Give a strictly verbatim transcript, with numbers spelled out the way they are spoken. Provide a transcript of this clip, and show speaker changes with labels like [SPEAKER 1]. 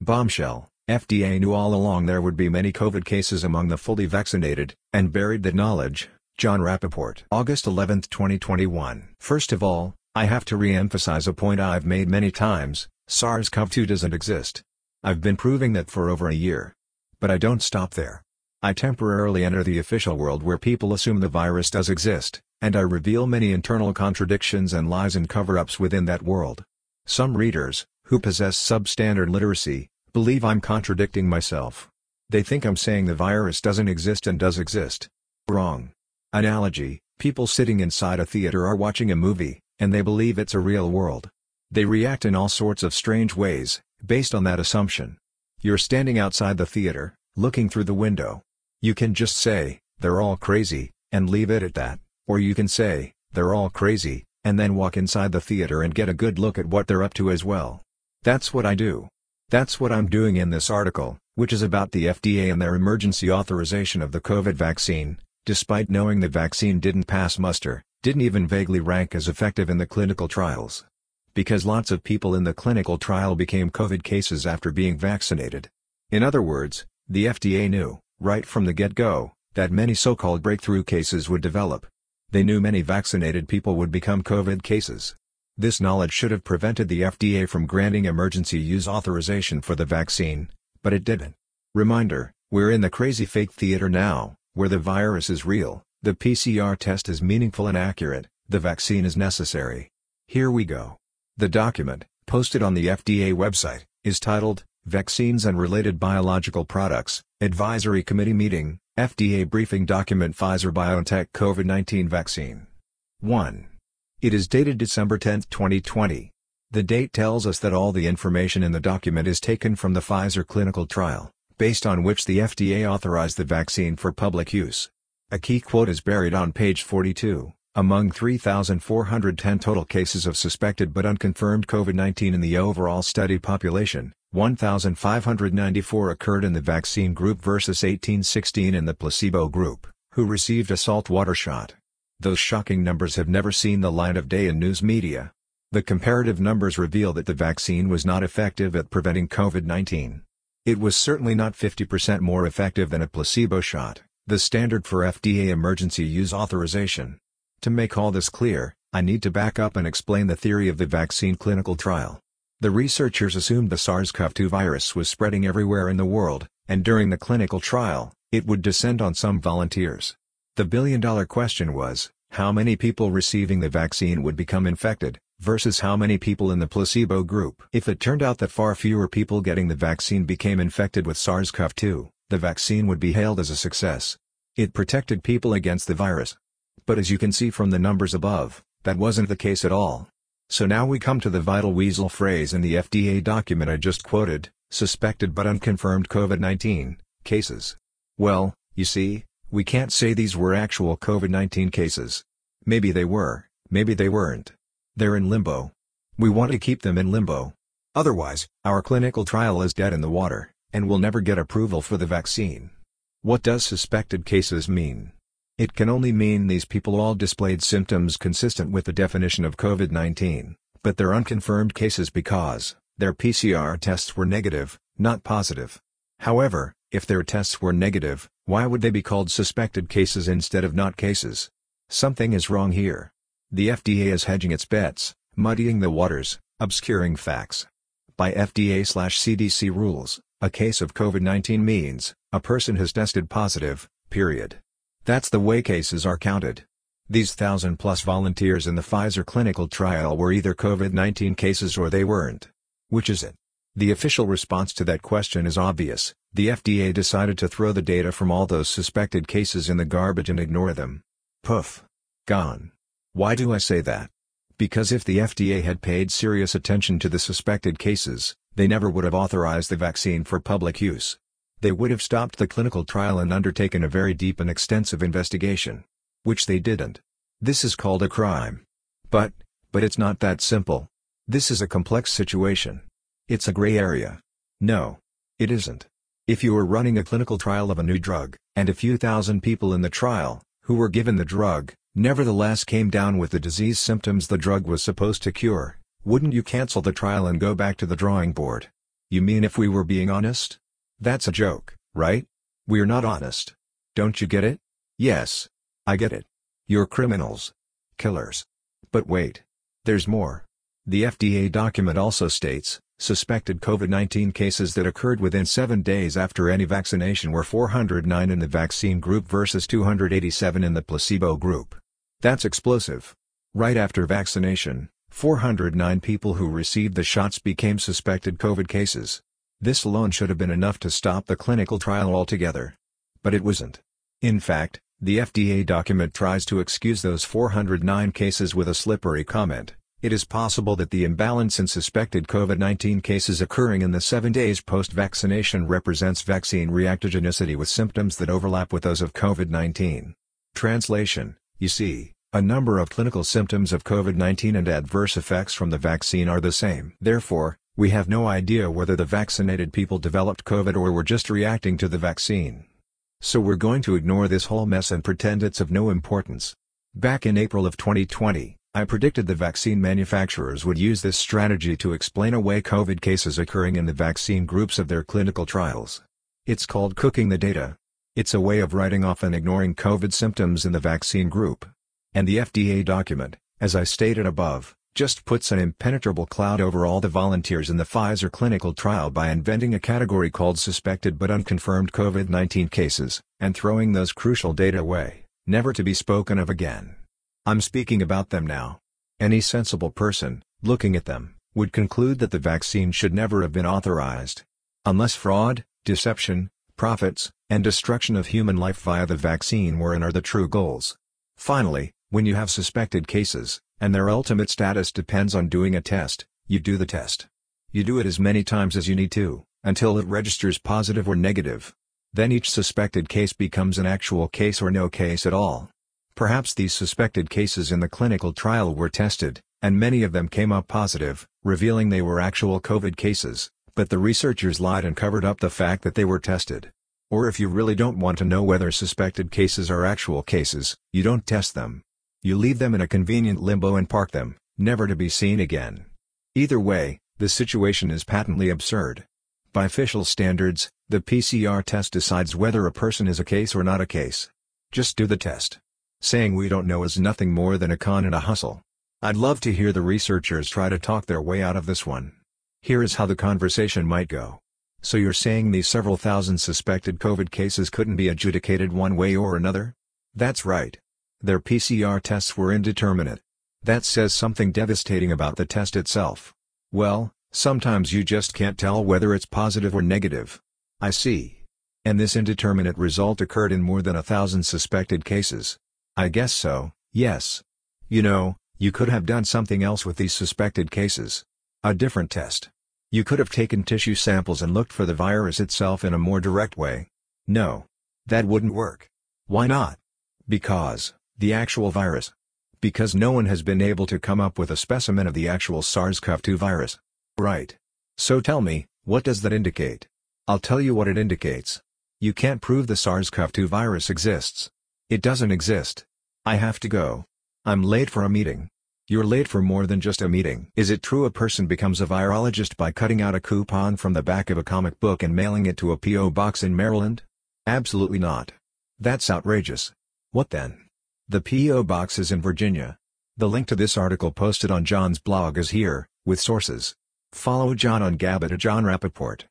[SPEAKER 1] Bombshell: F D A knew all along there would be many COVID cases among the fully vaccinated, and buried that knowledge. Jon Rappoport. August eleventh twenty twenty-one. First of all, I have to re-emphasize a point I've made many times: SARS CoV two doesn't exist. I've been proving that for over a year. But I don't stop there. I temporarily enter the official world where people assume the virus does exist, and I reveal many internal contradictions and lies and cover-ups within that world. Some readers, who possess substandard literacy, believe I'm contradicting myself. They think I'm saying the virus doesn't exist and does exist. Wrong. Analogy: people sitting inside a theater are watching a movie, and they believe it's a real world. They react in all sorts of strange ways, based on that assumption. You're standing outside the theater, looking through the window. You can just say, "They're all crazy," and leave it at that, or you can say, "They're all crazy," and then walk inside the theater and get a good look at what they're up to as well. That's what I do. That's what I'm doing in this article, which is about the F D A and their emergency authorization of the COVID vaccine, despite knowing the vaccine didn't pass muster, didn't even vaguely rank as effective in the clinical trials. Because lots of people in the clinical trial became COVID cases after being vaccinated. In other words, the F D A knew, right from the get-go, that many so-called breakthrough cases would develop. They knew many vaccinated people would become COVID cases. This knowledge should have prevented the F D A from granting emergency use authorization for the vaccine, but it didn't. Reminder: we're in the crazy fake theater now, where the virus is real, the P C R test is meaningful and accurate, the vaccine is necessary. Here we go. The document, posted on the F D A website, is titled, "Vaccines and Related Biological Products, Advisory Committee Meeting, F D A Briefing Document Pfizer-BioNTech COVID nineteen Vaccine." one. It is dated December tenth twenty twenty. The date tells us that all the information in the document is taken from the Pfizer clinical trial, based on which the F D A authorized the vaccine for public use. A key quote is buried on page forty-two. Among three thousand four hundred ten total cases of suspected but unconfirmed COVID nineteen in the overall study population, one thousand five hundred ninety-four occurred in the vaccine group versus one thousand eight hundred sixteen in the placebo group, who received a saltwater shot. Those shocking numbers have never seen the light of day in news media. The comparative numbers reveal that the vaccine was not effective at preventing COVID nineteen. It was certainly not fifty percent more effective than a placebo shot, the standard for F D A emergency use authorization. To make all this clear, I need to back up and explain the theory of the vaccine clinical trial. The researchers assumed the SARS CoV two virus was spreading everywhere in the world, and during the clinical trial, it would descend on some volunteers. The billion-dollar question was, how many people receiving the vaccine would become infected, versus how many people in the placebo group. If it turned out that far fewer people getting the vaccine became infected with SARS CoV two, the vaccine would be hailed as a success. It protected people against the virus. But as you can see from the numbers above, that wasn't the case at all. So now we come to the vital weasel phrase in the F D A document I just quoted: suspected but unconfirmed COVID nineteen cases. Well, you see, we can't say these were actual COVID nineteen cases. Maybe they were, maybe they weren't. They're in limbo. We want to keep them in limbo. Otherwise, our clinical trial is dead in the water, and we'll never get approval for the vaccine. What does suspected cases mean? It can only mean these people all displayed symptoms consistent with the definition of COVID nineteen, but they're unconfirmed cases because their P C R tests were negative, not positive. However, if their tests were negative, why would they be called suspected cases instead of not cases? Something is wrong here. The F D A is hedging its bets, muddying the waters, obscuring facts. By F D A slash C D C rules, a case of COVID nineteen means a person has tested positive, period. That's the way cases are counted. These thousand-plus volunteers in the Pfizer clinical trial were either COVID nineteen cases or they weren't. Which is it? The official response to that question is obvious: the F D A decided to throw the data from all those suspected cases in the garbage and ignore them. Poof. Gone. Why do I say that? Because if the F D A had paid serious attention to the suspected cases, they never would have authorized the vaccine for public use. They would have stopped the clinical trial and undertaken a very deep and extensive investigation. Which they didn't. This is called a crime. But, but it's not that simple. This is a complex situation. It's a gray area. No. It isn't. If you were running a clinical trial of a new drug, and a few thousand people in the trial, who were given the drug, nevertheless came down with the disease symptoms the drug was supposed to cure, wouldn't you cancel the trial and go back to the drawing board? You mean if we were being honest? That's a joke, right? We're not honest. Don't you get it? Yes. I get it. You're criminals. Killers. But wait. There's more. The F D A document also states, suspected COVID nineteen cases that occurred within seven days after any vaccination were four hundred nine in the vaccine group versus two hundred eighty-seven in the placebo group. That's explosive. Right after vaccination, four hundred nine people who received the shots became suspected COVID cases. This alone should have been enough to stop the clinical trial altogether. But it wasn't. In fact, the F D A document tries to excuse those four hundred nine cases with a slippery comment. It is possible that the imbalance in suspected COVID nineteen cases occurring in the seven days post-vaccination represents vaccine reactogenicity with symptoms that overlap with those of COVID nineteen. Translation: You see, a number of clinical symptoms of COVID nineteen and adverse effects from the vaccine are the same. Therefore, we have no idea whether the vaccinated people developed COVID or were just reacting to the vaccine. So we're going to ignore this whole mess and pretend it's of no importance. Back in April of twenty twenty, I predicted the vaccine manufacturers would use this strategy to explain away COVID cases occurring in the vaccine groups of their clinical trials. It's called cooking the data. It's a way of writing off and ignoring COVID symptoms in the vaccine group. And the F D A document, as I stated above, just puts an impenetrable cloud over all the volunteers in the Pfizer clinical trial by inventing a category called suspected but unconfirmed COVID nineteen cases, and throwing those crucial data away, never to be spoken of again. I'm speaking about them now. Any sensible person, looking at them, would conclude that the vaccine should never have been authorized. Unless fraud, deception, profits, and destruction of human life via the vaccine were and are the true goals. Finally, when you have suspected cases, and their ultimate status depends on doing a test, you do the test. You do it as many times as you need to, until it registers positive or negative. Then each suspected case becomes an actual case or no case at all. Perhaps these suspected cases in the clinical trial were tested, and many of them came up positive, revealing they were actual COVID cases, but the researchers lied and covered up the fact that they were tested. Or if you really don't want to know whether suspected cases are actual cases, you don't test them. You leave them in a convenient limbo and park them, never to be seen again. Either way, the situation is patently absurd. By official standards, the P C R test decides whether a person is a case or not a case. Just do the test. Saying we don't know is nothing more than a con and a hustle. I'd love to hear the researchers try to talk their way out of this one. Here is how the conversation might go. So you're saying these several thousand suspected COVID cases couldn't be adjudicated one way or another? That's right. Their P C R tests were indeterminate. That says something devastating about the test itself. Well, sometimes you just can't tell whether it's positive or negative. I see. And this indeterminate result occurred in more than a thousand suspected cases. I guess so, yes. You know, you could have done something else with these suspected cases. A different test. You could have taken tissue samples and looked for the virus itself in a more direct way. No. That wouldn't work. Why not? Because, the actual virus. Because no one has been able to come up with a specimen of the actual SARS CoV two virus. Right. So tell me, what does that indicate? I'll tell you what it indicates. You can't prove the SARS CoV two virus exists. It doesn't exist. I have to go. I'm late for a meeting. You're late for more than just a meeting. Is it true a person becomes a virologist by cutting out a coupon from the back of a comic book and mailing it to a P O box in Maryland? Absolutely not. That's outrageous. What then? The P O box is in Virginia. The link to this article posted on John's blog is here, with sources. Follow John on Gab at John Rappaport.